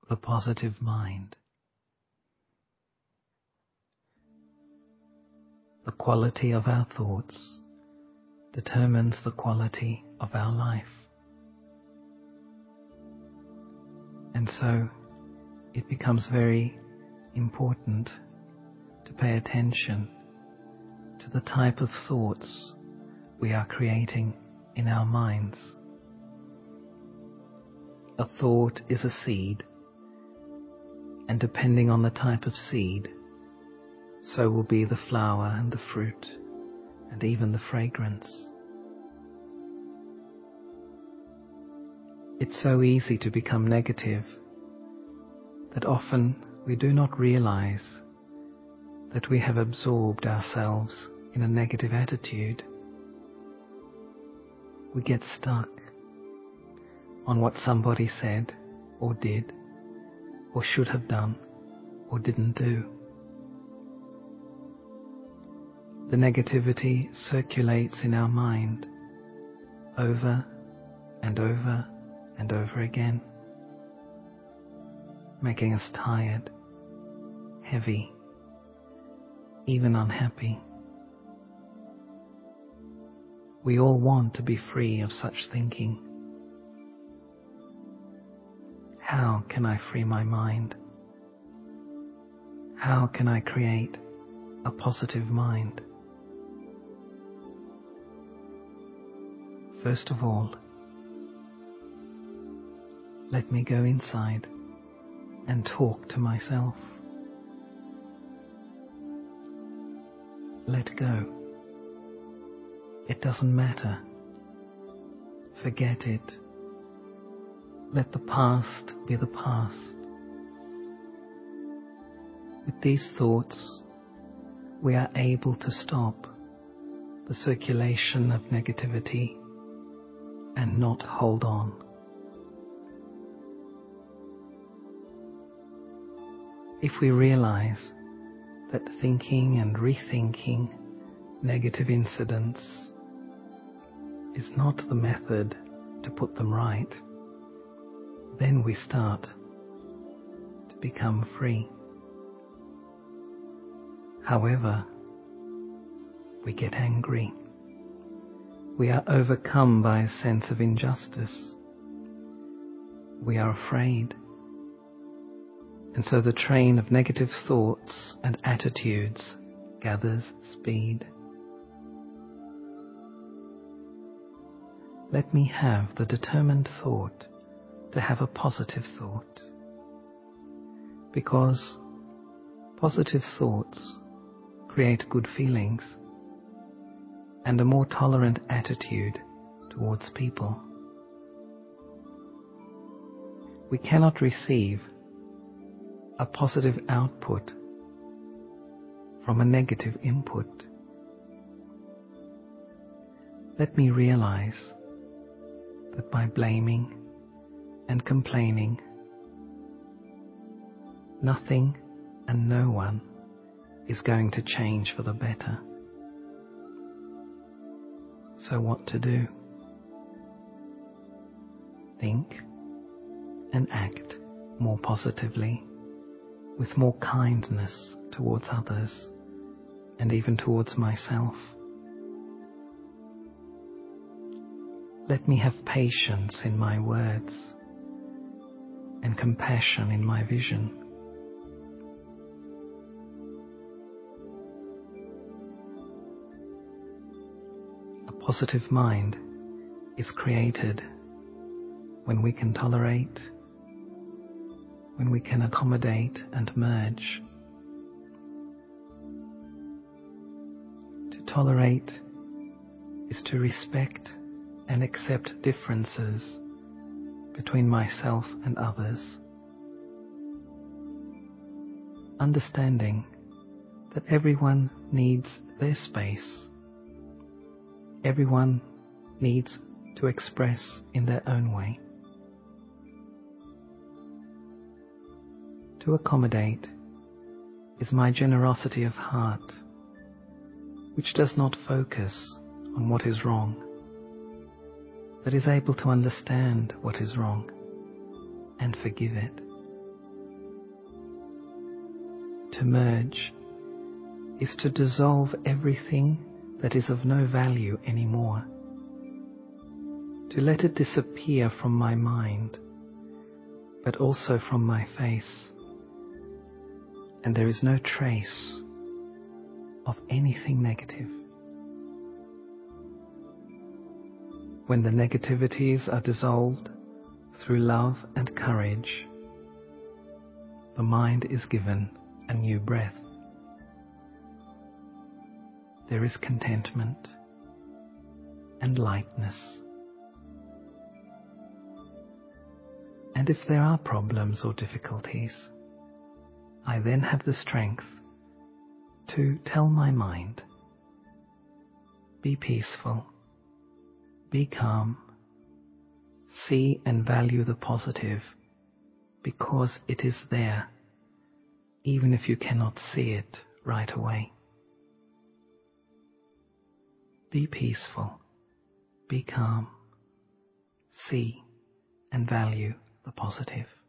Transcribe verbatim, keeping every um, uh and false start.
the positive mind. The quality of our thoughts determines the quality of our life. And so it becomes very important to pay attention to the type of thoughts we are creating in our minds. A thought is a seed, and depending on the type of seed, so will be the flower and the fruit and even the fragrance. It's so easy to become negative that often we do not realize that we have absorbed ourselves in a negative attitude. We get stuck on what somebody said or did or should have done or didn't do. The negativity circulates in our mind over and over and over again, making us tired, heavy, even unhappy. We all want to be free of such thinking. How can I free my mind? How can I create a positive mind? First of all, let me go inside and talk to myself. Let go. It doesn't matter. Forget it. Let the past be the past. With these thoughts, we are able to stop the circulation of negativity and not hold on. If we realize that thinking and rethinking negative incidents is not the method to put them right, then we start to become free. However, we get angry. We are overcome by a sense of injustice. We are afraid. And so the train of negative thoughts and attitudes gathers speed. Let me have the determined thought to have a positive thought, because positive thoughts create good feelings and a more tolerant attitude towards people. We cannot receive a positive output from a negative input. Let me realize that by blaming and complaining, nothing and no one is going to change for the better. So what to do? Think and act more positively, with more kindness towards others and even towards myself. Let me have patience in my words and compassion in my vision. A positive mind is created when we can tolerate, when we can accommodate and merge. To tolerate is to respect and accept differences between myself and others, understanding that everyone needs their space. Everyone needs to express in their own way. To accommodate is my generosity of heart, which does not focus on what is wrong, but is able to understand what is wrong and forgive it. To merge is to dissolve everything that is of no value anymore. To let it disappear from my mind, but also from my face, and there is no trace of anything negative. When the negativities are dissolved through love and courage, the mind is given a new breath. There is contentment and lightness. And if there are problems or difficulties, I then have the strength to tell my mind, be peaceful, be calm, see and value the positive, because it is there, even if you cannot see it right away. Be peaceful, be calm, see and value the positive.